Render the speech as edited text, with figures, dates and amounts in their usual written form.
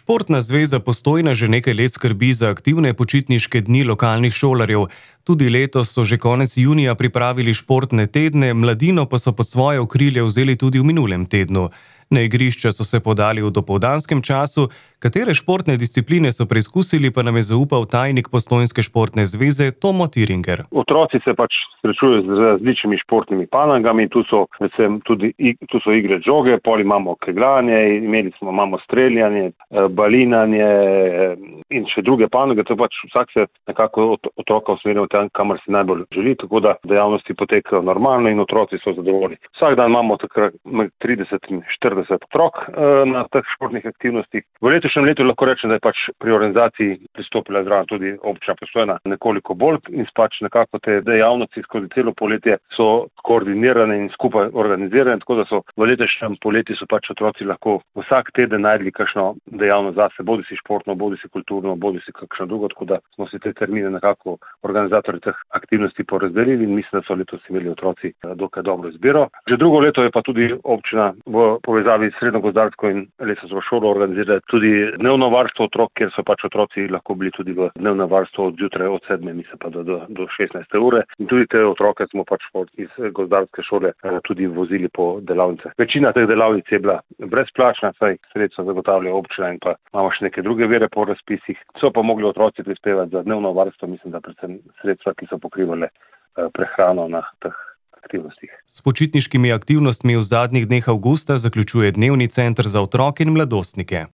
Športna zveza Postojna že nekaj let skrbi za aktivne počitniške dni lokalnih šolarjev. Tudi letos so že konec junija pripravili športne tedne, mladino pa so pod svoje okrilje vzeli tudi v minulem tednu. Na igrišča so se podali v dopoldanskem času, katere športne discipline so preizkusili, pa nam je zaupal tajnik Postojnske športne zveze Tomo Tiringer. Otroci se srečujejo z različnimi športnimi panogami, tu so igre žoge, pol imamo kegljanje, imamo streljanje, balinanje in še druge panoge. To vsak se nekako otroka usmerja v tem, kamor si najbolj želi, tako da dejavnosti potekajo normalno in otroci so zadovoljni. Vsak dan imamo takrat med 30 in 40 otrok na teh športnih aktivnostih. V letošnjem letu lahko rečem, da je pri organizaciji pristopila zraven tudi občina Postojna nekoliko bolj in nekako te dejavnosti skozi celo poletje so koordinirane in skupaj organizirane, tako da so v letošnjem poletju otroci lahko vsak teden najdli kakšno dejavnost zase, bodi si športno, bodi si kulturno, bodi si kakšno drugo, tako da smo si te termine nekako organizatorji teh aktivnosti porazdelili in mislim, da so letos imeli otroci dokaj dobro izbiro. Že drugo leto je pa tudi občina v povezavi s Srednjo gozdarsko in lesarsko šolo organizira tudi dnevno varstvo otrok, kjer so otroci lahko bili tudi v dnevnem varstvu od zjutraj od 7. mislim pa do 16. ure. In tudi te otroke smo iz gozdarske šole tudi vozili po delavnicah. Večina teh delavnic je bila brezplačna, saj sredstva zagotavlja občina in pa imamo še neke druge vire po razpisih. So pa mogli otroci prispevati za dnevno varstvo, mislim, da predvsem sredstva, ki so pokrivale prehrano na teh aktivnostih. S počitniškimi aktivnostmi v zadnjih dneh avgusta zaključuje Dnevni center za otroke in mladostnike.